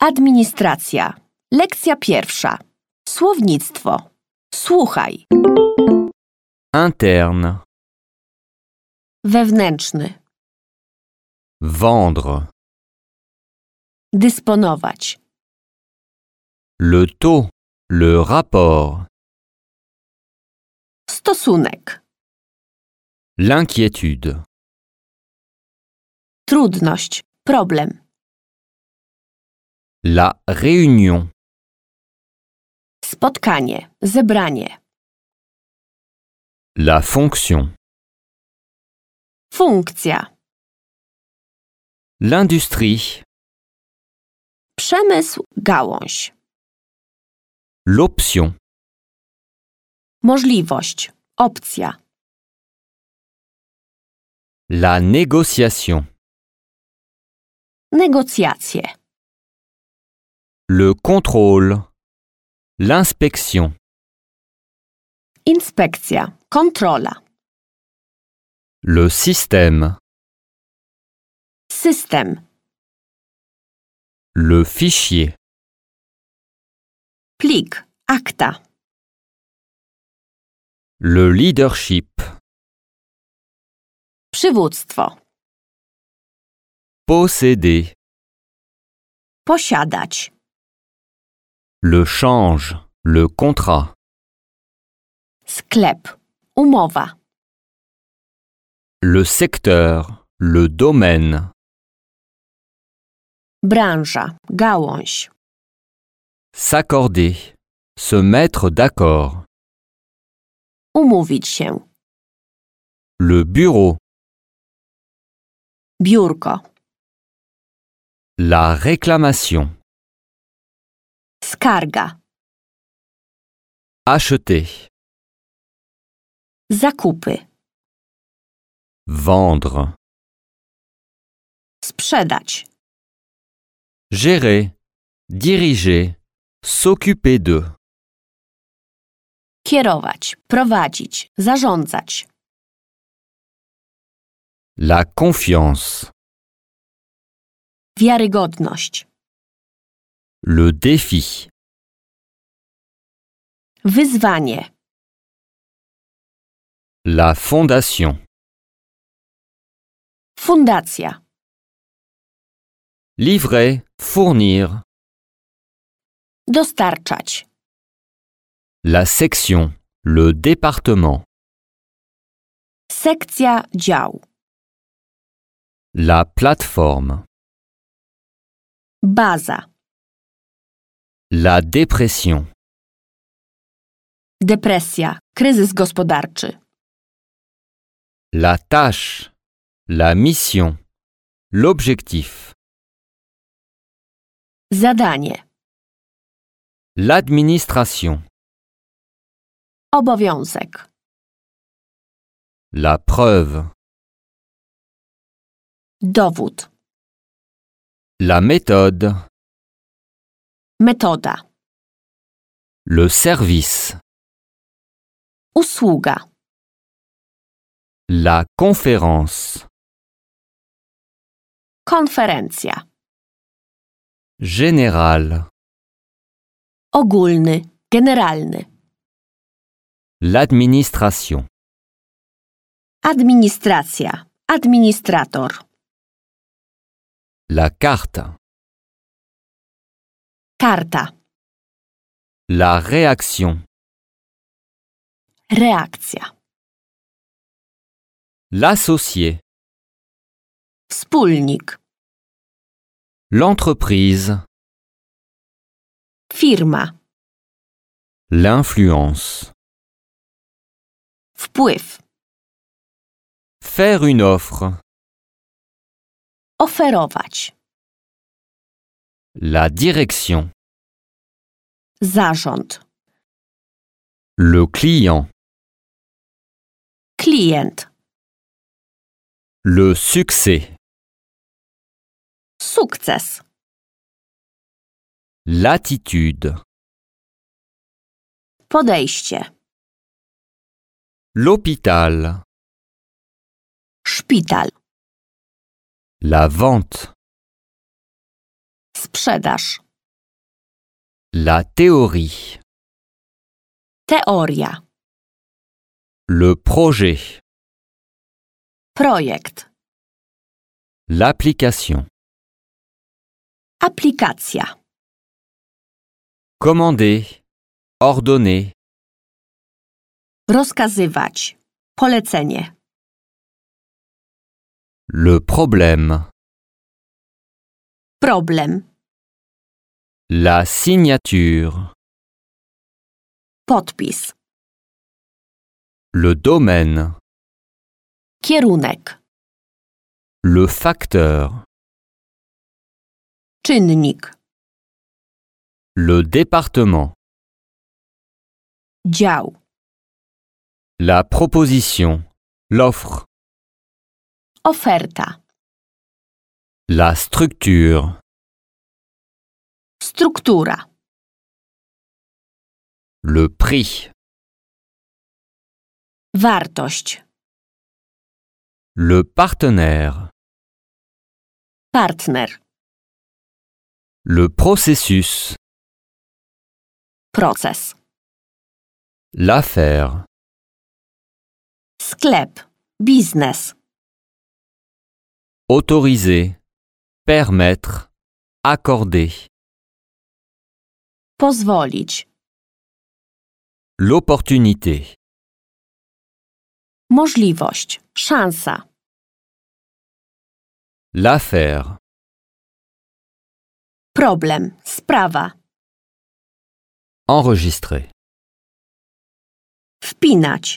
Administracja. Lekcja pierwsza. Słownictwo. Słuchaj. Interne. Wewnętrzny. Vendre. Dysponować. Le taux. Le rapport. Stosunek. L'inquiétude. Trudność. Problem. La réunion. Spotkanie. Zebranie. La fonction. Funkcja. L'industrie. Przemysł. Gałąź. L'option. Możliwość. Opcja. La négociation. Negocjacje. Le contrôle. L'inspection. Inspekcja. Kontrola. Le système. System. Le fichier. Plik. Akta. Le leadership. Przywództwo. Posséder. Posiadać. Le change. Le contrat. Sklep. Umowa. Le secteur. Le domaine. Branża. Gałąź. S'accorder. Se mettre d'accord. Umówić się. Le bureau. Biurko. La réclamation. Skarga. Acheter. Zakupy. Vendre. Sprzedać. Gérer. Diriger. S'occuper de. Kierować. Prowadzić. Zarządzać. La confiance. Wiarygodność. Le défi. Wyzwanie. La fondation. Fundacja. Livrer. Fournir. Dostarczać. La section. Le département. Sekcja. Dział. La plateforme. Baza. La dépression. Depresja. Kryzys gospodarczy. La tâche. La mission. L'objectif. Zadanie. L'administration. Obowiązek. La preuve. Dowód. La méthode. Metoda. Le service. Usługa. La conférence. Konferencja. Général. Ogólny. Generalny. L'administration. Administracja. Administrator. La carte. Karta. La réaction. Reakcja. L'associé. Wspólnik. L'entreprise. Firma. L'influence. Wpływ. Faire une offre. Oferować. La direction. Zarząd. Le client. Klient. Le succès. Sukces. L'attitude. Podejście. L'hôpital. Szpital. La vente. Sprzedaż. La théorie. Teoria. Le projet. Projekt. L'application. Aplikacja. Commander. Ordonner. Rozkazywać. Polecenie. Le problème. Problem. La signature. Podpis. Le domaine. Kierunek. Le facteur. Czynnik. Le département. Dział. La proposition. L'offre. Oferta. La structure. Struktura. Le prix. Wartość. Le partenaire. Partner. Le processus. Proces. L'affaire. Sklep. Biznes. Autoriser. Permettre. Accorder. Pozwolić. L'opportunité. Możliwość. Szansa. L'affaire. Problem. Sprawa. Enregistrer. Wpinać.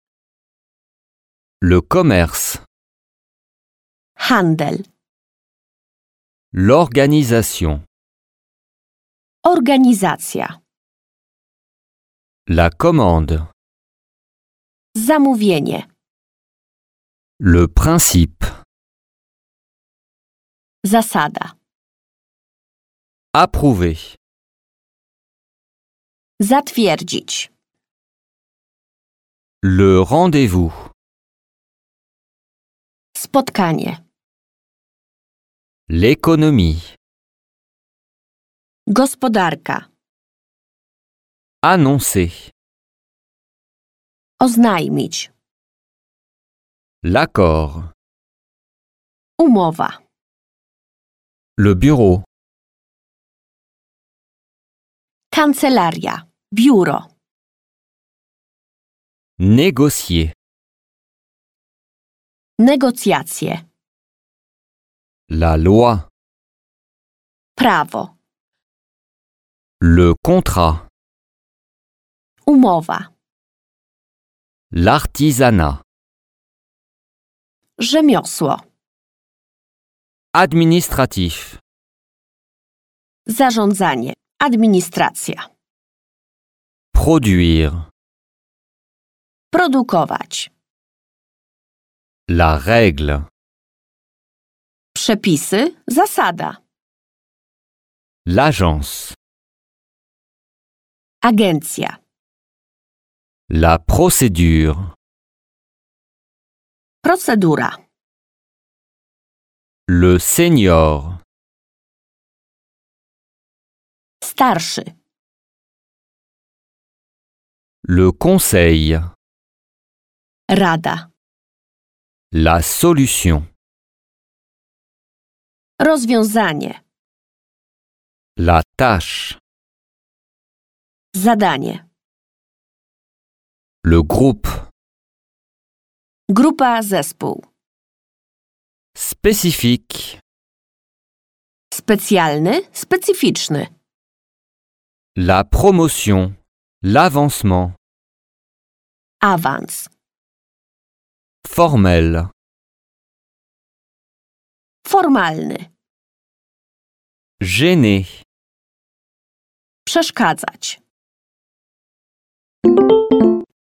Le commerce. Handel. L'organisation. Organizacja. La commande. Zamówienie. Le principe. Zasada. Approuver. Zatwierdzić. Le rendez-vous. Spotkanie. L'économie. Gospodarka. Annoncer. Oznajmić. L'accord. Umowa. Le bureau. Kancelaria. Biuro. Négocier. Negocjacje. La loi. Prawo. Le contrat. Umowa. L'artisanat. Rzemiosło. Administratif. Zarządzanie. Administracja. Produire. Produkować. La règle. Przepisy. Zasada. L'agence. Agencja. La procédure. Procedura. Le senior. Starszy. Le conseil. Rada. La solution. Rozwiązanie. La tâche. Zadanie. Le groupe. Grupa. Zespół. Spécifique. Specjalny. Specyficzny. La promotion. L'avancement. Awans. Formel. Formalny. Gêner. Przeszkadzać.